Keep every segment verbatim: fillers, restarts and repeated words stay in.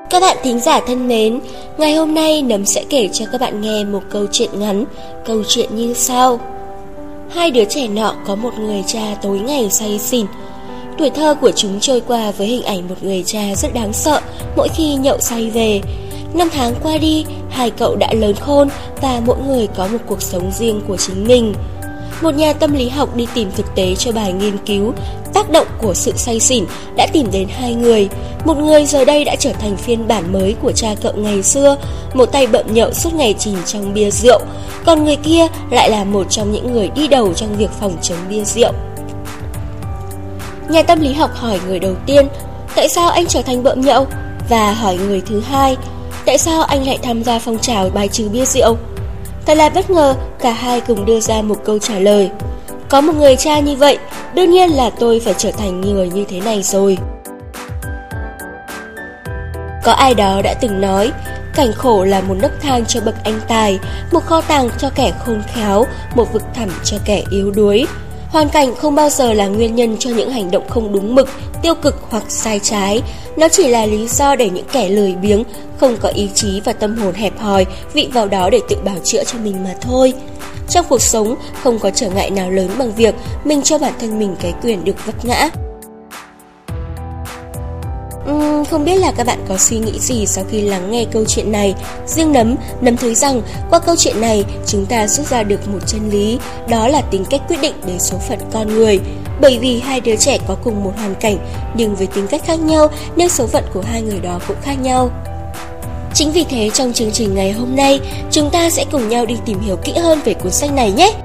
Các bạn thính giả thân mến, ngày hôm nay Nấm sẽ kể cho các bạn nghe một câu chuyện ngắn. Câu chuyện như sau. Hai đứa trẻ nọ có một người cha tối ngày say xỉn. Tuổi thơ của chúng trôi qua với hình ảnh một người cha rất đáng sợ mỗi khi nhậu say về. Năm tháng qua đi, hai cậu đã lớn khôn và mỗi người có một cuộc sống riêng của chính mình. Một nhà tâm lý học đi tìm thực tế cho bài nghiên cứu tác động của sự say xỉn đã tìm đến hai người. Một người giờ đây đã trở thành phiên bản mới của cha cậu ngày xưa, một tay bợm nhậu suốt ngày chìm trong bia rượu. Còn người kia lại là một trong những người đi đầu trong việc phòng chống bia rượu. Nhà tâm lý học hỏi người đầu tiên, tại sao anh trở thành bợm nhậu? Và hỏi người thứ hai, tại sao anh lại tham gia phong trào bài trừ bia rượu? Thật là bất ngờ, cả hai cùng đưa ra một câu trả lời. Có một người cha như vậy, đương nhiên là tôi phải trở thành người như thế này rồi. Có ai đó đã từng nói, cảnh khổ là một nấc thang cho bậc anh tài, một kho tàng cho kẻ khôn khéo, một vực thẳm cho kẻ yếu đuối. Hoàn cảnh không bao giờ là nguyên nhân cho những hành động không đúng mực, tiêu cực hoặc sai trái. Nó chỉ là lý do để những kẻ lười biếng, không có ý chí và tâm hồn hẹp hòi vị vào đó để tự bào chữa cho mình mà thôi. Trong cuộc sống, không có trở ngại nào lớn bằng việc mình cho bản thân mình cái quyền được vấp ngã. Uhm, không biết là các bạn có suy nghĩ gì sau khi lắng nghe câu chuyện này. Riêng Nấm, Nấm thấy rằng qua câu chuyện này chúng ta rút ra được một chân lý, đó là tính cách quyết định đến số phận con người. Bởi vì hai đứa trẻ có cùng một hoàn cảnh, nhưng với tính cách khác nhau nên số phận của hai người đó cũng khác nhau. Chính vì thế trong chương trình ngày hôm nay, chúng ta sẽ cùng nhau đi tìm hiểu kỹ hơn về cuốn sách này nhé!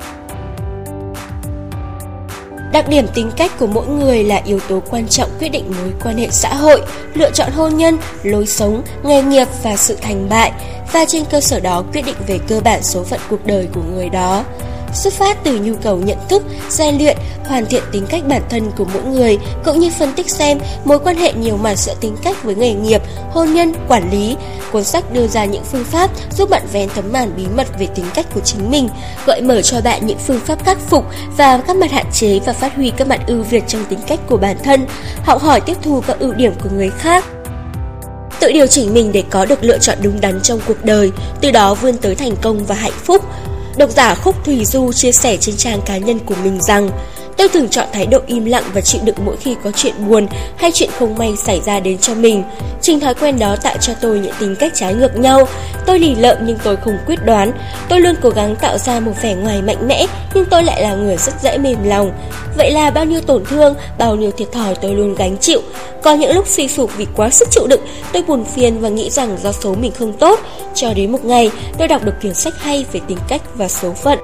Đặc điểm tính cách của mỗi người là yếu tố quan trọng quyết định mối quan hệ xã hội, lựa chọn hôn nhân, lối sống, nghề nghiệp và sự thành bại, và trên cơ sở đó quyết định về cơ bản số phận cuộc đời của người đó. Xuất phát từ nhu cầu nhận thức, rèn luyện, hoàn thiện tính cách bản thân của mỗi người, cũng như phân tích xem mối quan hệ nhiều mặt giữa tính cách với nghề nghiệp, hôn nhân, quản lý. Cuốn sách đưa ra những phương pháp giúp bạn vén tấm màn bí mật về tính cách của chính mình, gợi mở cho bạn những phương pháp khắc phục và các mặt hạn chế và phát huy các mặt ưu việt trong tính cách của bản thân, học hỏi tiếp thu các ưu điểm của người khác. Tự điều chỉnh mình để có được lựa chọn đúng đắn trong cuộc đời, từ đó vươn tới thành công và hạnh phúc. Độc giả Khúc Thùy Du chia sẻ trên trang cá nhân của mình rằng, tôi thường chọn thái độ im lặng và chịu đựng mỗi khi có chuyện buồn hay chuyện không may xảy ra đến cho mình. Chính thói quen đó tạo cho tôi những tính cách trái ngược nhau. Tôi lì lợm nhưng tôi không quyết đoán. Tôi luôn cố gắng tạo ra một vẻ ngoài mạnh mẽ, nhưng tôi lại là người rất dễ mềm lòng. Vậy là bao nhiêu tổn thương, bao nhiêu thiệt thòi tôi luôn gánh chịu. Có những lúc suy sụp vì quá sức chịu đựng, tôi buồn phiền và nghĩ rằng do số mình không tốt. Cho đến một ngày, tôi đọc được quyển sách hay về tính cách và số phận.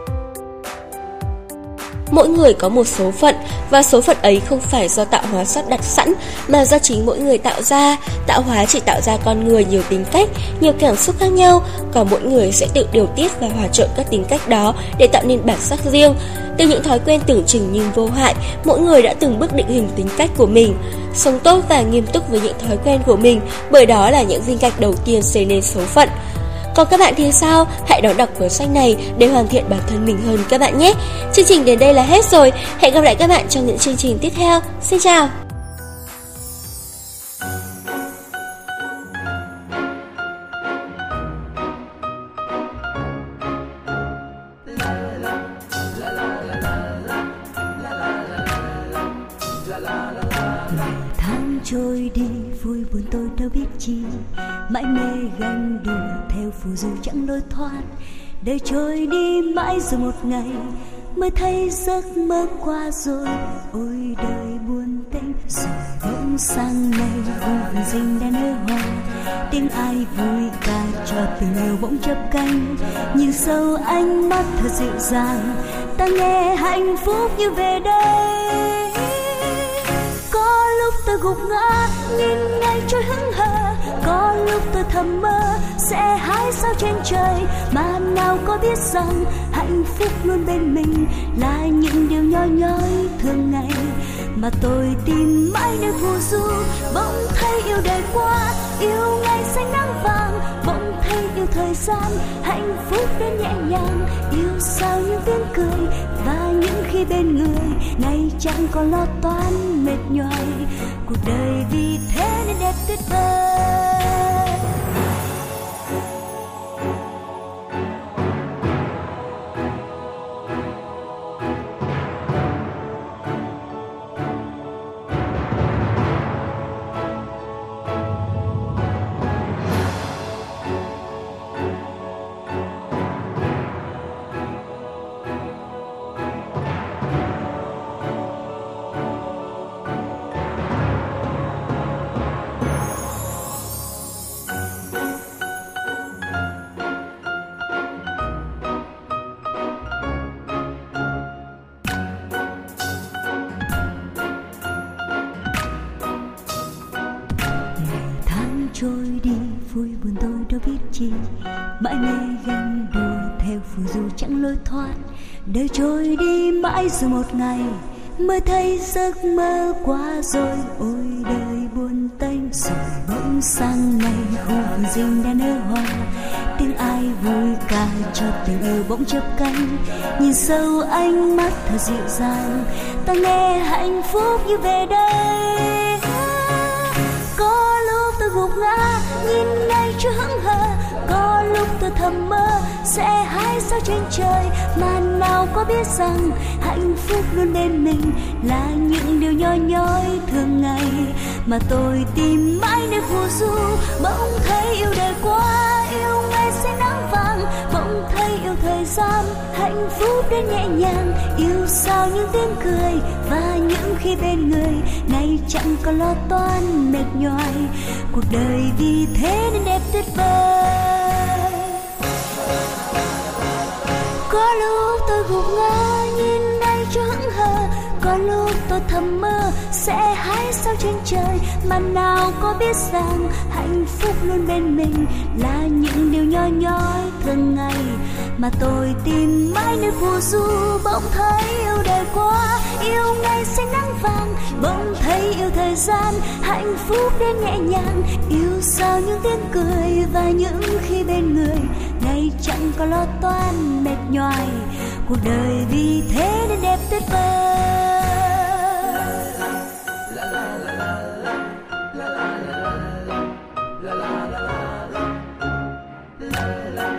Mỗi người có một số phận, và số phận ấy không phải do tạo hóa sắp đặt sẵn, mà do chính mỗi người tạo ra. Tạo hóa chỉ tạo ra con người nhiều tính cách, nhiều cảm xúc khác nhau, còn mỗi người sẽ tự điều tiết và hòa trộn các tính cách đó để tạo nên bản sắc riêng. Từ những thói quen tưởng chừng nhưng vô hại, mỗi người đã từng bước định hình tính cách của mình. Sống tốt và nghiêm túc với những thói quen của mình, bởi đó là những viên gạch đầu tiên xây nên số phận. Còn các bạn thì sao? Hãy đón đọc cuốn sách này để hoàn thiện bản thân mình hơn các bạn nhé. Chương trình đến đây là hết rồi. Hẹn gặp lại các bạn trong những chương trình tiếp theo. Xin chào! Trôi đi vui buồn tôi đâu biết chi, mãi mê ganh đùa theo phù du chẳng lối thoát. Đời trôi đi mãi rồi một ngày mới thấy giấc mơ qua rồi. Ôi đời buồn tênh rồi bỗng sang ngày vùng rình đen nở hoa, tiếng ai vui ca cho tình yêu bỗng chớp cánh. Nhìn sâu ánh mắt thật dịu dàng, ta nghe hạnh phúc như về đây. Có lúc tôi gục ngã nhìn ngày trôi hững hờ, có lúc tôi thầm mơ sẽ hái sao trên trời, mà nào có biết rằng hạnh phúc luôn bên mình là những điều nhỏ nhói thường ngày. Mà tôi tìm mãi nơi phù du, bỗng thấy yêu đời quá, yêu ngày xanh nắng vàng, bỗng thấy yêu thời gian, hạnh phúc đến nhẹ nhàng, yêu sao những tiếng cười và những khi bên người ngày chẳng còn lo toan mệt nhoài, cuộc đời vì thế nên đẹp tuyệt vời. Trôi đi vui buồn tôi đâu biết chi, mãi mê ganh đùa theo phù du chẳng lối thoát, đời trôi đi mãi rồi một ngày mới thấy giấc mơ qua rồi. Ôi đời buồn tênh rồi bỗng sang ngày khu vườn rừng đã nở hoa, tiếng ai vui ca cho tình yêu bỗng chớp cánh, nhìn sâu ánh mắt thật dịu dàng, ta nghe hạnh phúc như về đây. Có lúc tôi gục ngã nhìn ngay chưa hững hờ, có lúc tôi thầm mơ sẽ hái sao trên trời, mà nào có biết rằng hạnh phúc luôn bên mình là những điều nhỏ nhói thường ngày, mà tôi tìm mãi nơi phù du. Bỗng thấy yêu đời quá, yêu ngày sẽ nắng vàng, bỗng thấy yêu thời gian, hạnh phúc đến nhẹ nhàng, yêu sao những tiếng cười và những khi bên người ngày chẳng còn lo toan mệt nhoài, cuộc đời vì thế nên đẹp tuyệt vời. Có lúc tôi gục ngã nhìn ngay chưa hững hờ, có lúc tôi thầm mơ sẽ hái sao trên trời, mà nào có biết rằng hạnh phúc luôn bên mình là những điều nhỏ nhói thường ngày, mà tôi tìm mãi nơi phù du. Bỗng thấy yêu đời quá, yêu ngày xanh nắng vàng, bỗng thấy yêu thời gian, hạnh phúc đến nhẹ nhàng, yêu sao những tiếng cười và những khi bên người ngày chẳng có lo toan mệt nhoài, cuộc đời vì thế nên đẹp tuyệt vời. La la la la la la la la la la la la la.